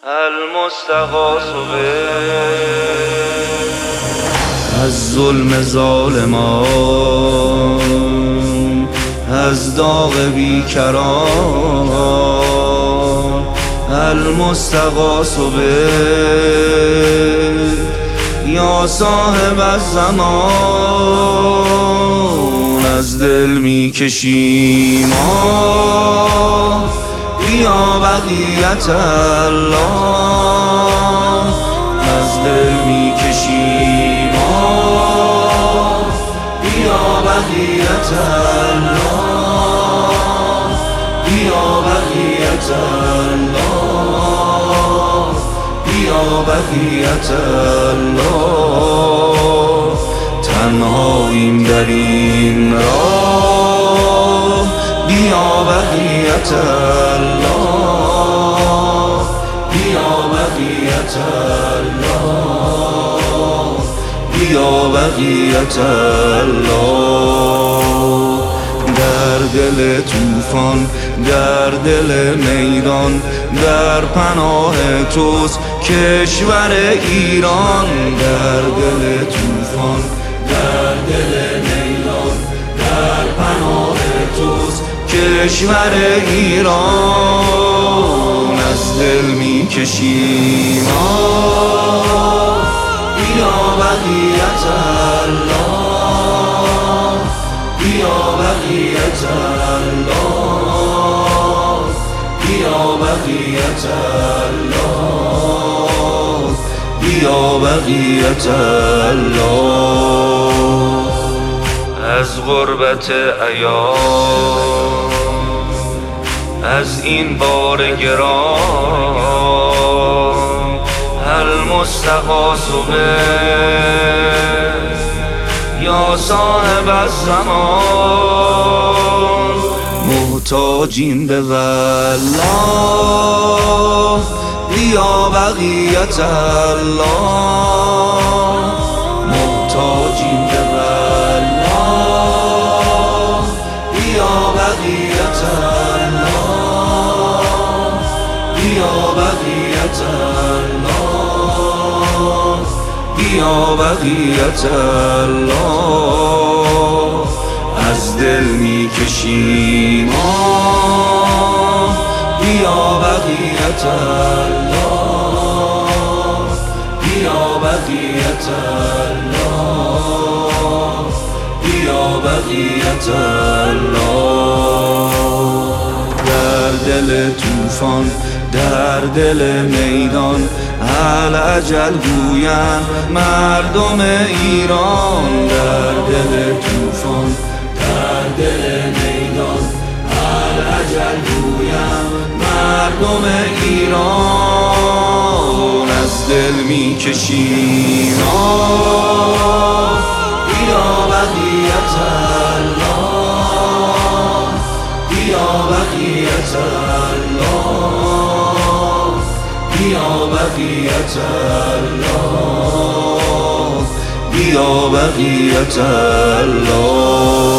المستغاث به از ظلم ظالمان، از داغ بیکران. المستغاث به یا صاحب الزمان، از دل میکشیم بیا بقیت الله، از دل میکشیم بیا بقیت الله، بیا بقیت الله، بیا بقیت الله. تنهاییم در این راه، بیا بقیت الله، بیا بقیت الله، بیا بقیت الله. در دل طوفان، در دل میدان، در پناه توست کشور ایران. در دل طوفان، در دل میدان، در پناه توست کشور ایران. از دل میکشیم بیا بقیت الله، بیا بقیت الله، بیا بقیت الله، بیا بقیت الله. از غربت ایام، از این بار گران، المستغاث به یا صاحب الزمان. محتاجیم به والله، بیا بقیت الله. محتاجیم به والله، بیا بقیت الله، بیا بقیت الله، بیا بقیت الله. از دل میکشیم بیا بقیت الله، بیا بقیت الله، بیا بقیت الله. در دل طوفان، در دل میدان، الاجل گویند مردم ایران. در دل طوفان، در دل میدان، الاجل گویند مردم ایران. از دل میکشیم بیا بقیت الله، بیا بقیت الله، بیا بقیت الله، بیا بقیت الله.